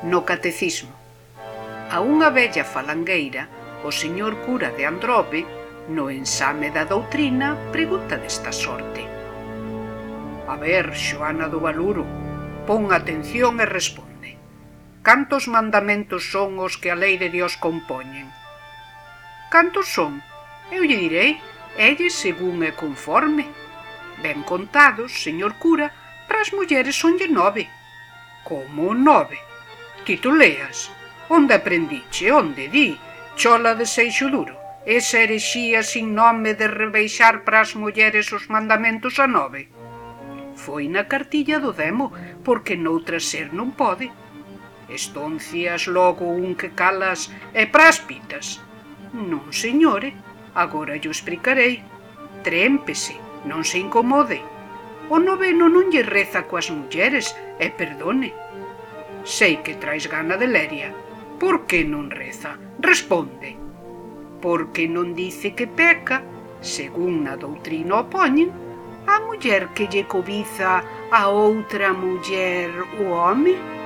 No Catecismo. A unha vella falangueira, o señor cura de Androbe, no ensame da doutrina, pregunta desta sorte: A ver, Xoana do Valuro, pon atención e responde. Cantos mandamentos son os que a lei de Dios compoñen? Cantos son? Eu lle direi, elle según e conforme. Ben contados, señor cura, para as mulleres sonlle 9. Como 9? Ti to leas. Onde aprendiche? Onde di? Chola de seixo duro. Esa herexía sin nome de rebeixar para as mulleres os mandamentos a 9. Foi na cartilla do demo, porque noutra ser non pode. Estoncias logo un que calas e para as pitas. Non, señore, agora llo explicarei. Trémpese, non se incomode. O noveno non lle reza coas mulleres, e perdone. Sei que traes gana de leria. Por que non reza? Responde. Porque non dice que peca, según na doutrina o poñen, a muller que lle cobiza a outra muller o home?